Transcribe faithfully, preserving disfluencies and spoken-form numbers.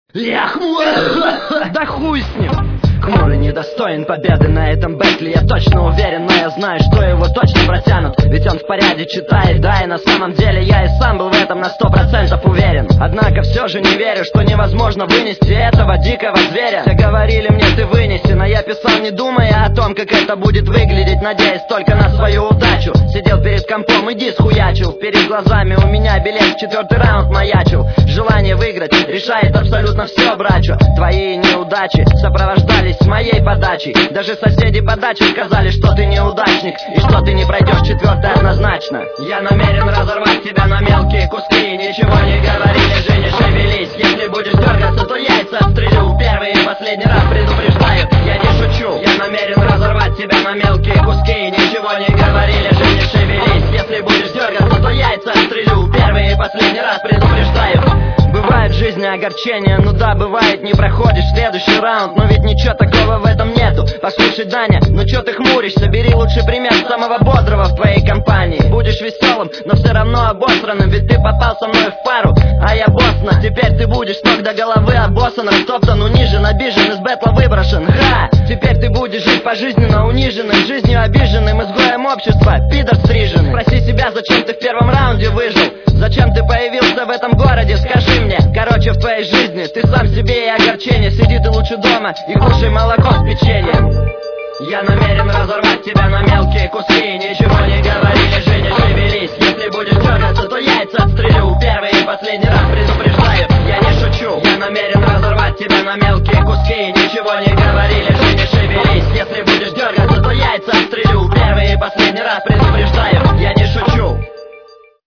Я хмурый, да хуй с ним. Хмурый недостоин победы на этом бэтле, я точно уверен, но я знаю, что его точно протянут. Ведь он в порядке читает, да, и на самом деле я и сам был в этом на сто процентов уверен. Однако все же не верю, что невозможно вынести этого дикого зверя. Все говорили мне, ты вынеси, но я писал, не думая о том, как это будет выглядеть, надеясь только на свою удачу. Сидел перед компом и диск хуячил, перед глазами у меня билет в четвертый раунд маячил. Желание выиграть решает абсолютно все, брачу. Твои неудачи сопровождались моей подачей. Даже соседи по даче сказали, что ты неудачник и что ты не пройдешь четвертый однозначно. Я намерен разорвать тебя на мелкие куски. Ничего не говори, лежи, не шевелись. Если будешь дергаться, то яйца отстрелю. Первый и последний раз предупреждаю, я не шучу. Я намерен разорвать тебя на мелкие куски. Ничего не говори, лежи, не шевелись. Если будешь дергаться, то яйца отстрелю. Первый и последний раз предупреждаю. Бывает в жизни огорчение, ну да, бывает, не проходишь следующий раунд. Но ведь ничего такого в этом нету. Послушай, Даня, ну чё ты хмуришься? Бери лучший пример самого бодрого в твоей компании. Будешь веселым, но все равно обосранным, ведь ты попал со мной в пару, а я боссно. Теперь ты будешь с ног до головы обоссан, растоптан, унижен, обижен, из бэтла выброшен. Ха! Теперь ты будешь жить пожизненно униженным, жизнью обиженным, изгоем общества, пидор стриженный. Спроси себя, зачем ты в первом раунде выжил? Зачем ты появился в этом городе, скажи мне. Короче, в твоей жизни ты сам себе и огорчение. Сиди ты лучше дома и кушай молоко с печеньем. Я намерен разорвать тебя на мелкие куски. Ничего не говори, лежи, не шевелись. Если будешь дергаться, то яйца отстрелю. Первый и последний раз предупреждаю, я не шучу. Я намерен разорвать тебя на мелкие куски. Ничего не говори, лежи, не шевелись. Если будешь дергаться, то яйца отстрелю. Первый и последний раз предупреждаю, я не шучу.